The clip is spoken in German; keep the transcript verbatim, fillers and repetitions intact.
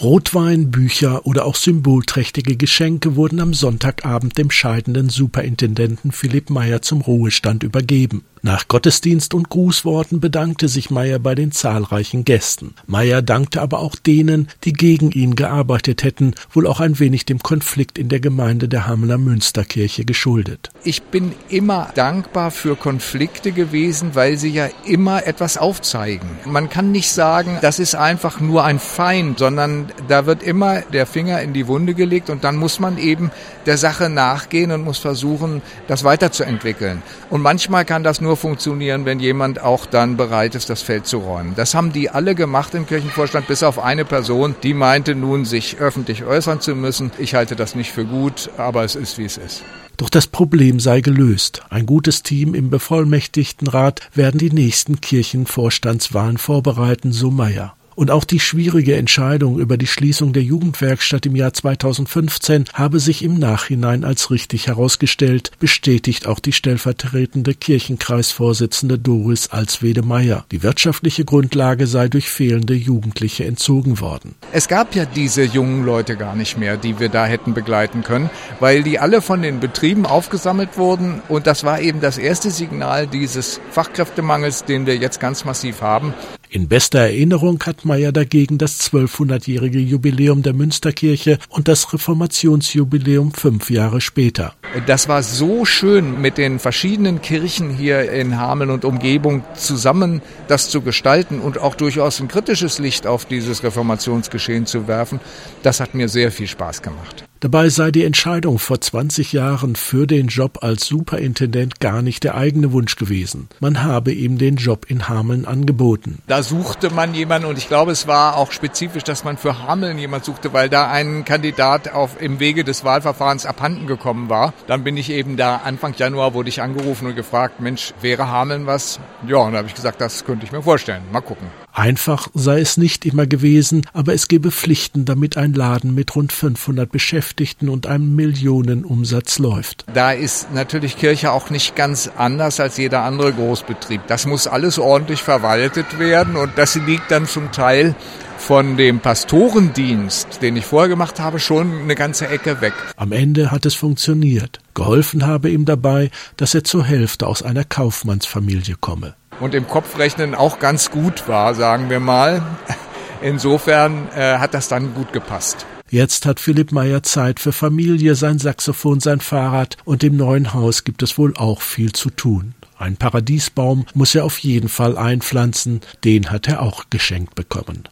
Rotwein, Bücher oder auch symbolträchtige Geschenke wurden am Sonntagabend dem scheidenden Superintendenten Philipp Meyer zum Ruhestand übergeben. Nach Gottesdienst und Grußworten bedankte sich Meyer bei den zahlreichen Gästen. Meyer dankte aber auch denen, die gegen ihn gearbeitet hätten, wohl auch ein wenig dem Konflikt in der Gemeinde der Hamelner Münsterkirche geschuldet. Ich bin immer dankbar für Konflikte gewesen, weil sie ja immer etwas aufzeigen. Man kann nicht sagen, das ist einfach nur ein Feind, sondern da wird immer der Finger in die Wunde gelegt und dann muss man eben der Sache nachgehen und muss versuchen, das weiterzuentwickeln. Und manchmal kann das nur funktionieren, wenn jemand auch dann bereit ist, das Feld zu räumen. Das haben die alle gemacht im Kirchenvorstand, bis auf eine Person, die meinte nun, sich öffentlich äußern zu müssen. Ich halte das nicht für gut, aber es ist, wie es ist. Doch das Problem sei gelöst. Ein gutes Team im Bevollmächtigtenrat werden die nächsten Kirchenvorstandswahlen vorbereiten, so Meyer. Und auch die schwierige Entscheidung über die Schließung der Jugendwerkstatt im Jahr zweitausendfünfzehn habe sich im Nachhinein als richtig herausgestellt, bestätigt auch die stellvertretende Kirchenkreisvorsitzende Doris Alswede-Meyer. Die wirtschaftliche Grundlage sei durch fehlende Jugendliche entzogen worden. Es gab ja diese jungen Leute gar nicht mehr, die wir da hätten begleiten können, weil die alle von den Betrieben aufgesammelt wurden und das war eben das erste Signal dieses Fachkräftemangels, den wir jetzt ganz massiv haben. In bester Erinnerung hat Meyer dagegen das zwölfhundertjährige Jubiläum der Münsterkirche und das Reformationsjubiläum fünf Jahre später. Das war so schön, mit den verschiedenen Kirchen hier in Hameln und Umgebung zusammen das zu gestalten und auch durchaus ein kritisches Licht auf dieses Reformationsgeschehen zu werfen. Das hat mir sehr viel Spaß gemacht. Dabei sei die Entscheidung vor zwanzig Jahren für den Job als Superintendent gar nicht der eigene Wunsch gewesen. Man habe ihm den Job in Hameln angeboten. Da suchte man jemanden und ich glaube, es war auch spezifisch, dass man für Hameln jemanden suchte, weil da ein Kandidat auf, im Wege des Wahlverfahrens abhanden gekommen war. Dann bin ich eben da, Anfang Januar wurde ich angerufen und gefragt, Mensch, wäre Hameln was? Ja, und da habe ich gesagt, das könnte ich mir vorstellen. Mal gucken. Einfach sei es nicht immer gewesen, aber es gebe Pflichten, damit ein Laden mit rund fünfhundert Beschäftigten und einem Millionenumsatz läuft. Da ist natürlich Kirche auch nicht ganz anders als jeder andere Großbetrieb. Das muss alles ordentlich verwaltet werden und das liegt dann zum Teil von dem Pastorendienst, den ich vorher gemacht habe, schon eine ganze Ecke weg. Am Ende hat es funktioniert. Geholfen habe ihm dabei, dass er zur Hälfte aus einer Kaufmannsfamilie komme. Und im Kopfrechnen auch ganz gut war, sagen wir mal. Insofern äh, hat das dann gut gepasst. Jetzt hat Philipp Meyer Zeit für Familie, sein Saxophon, sein Fahrrad und im neuen Haus gibt es wohl auch viel zu tun. Ein Paradiesbaum muss er auf jeden Fall einpflanzen, den hat er auch geschenkt bekommen.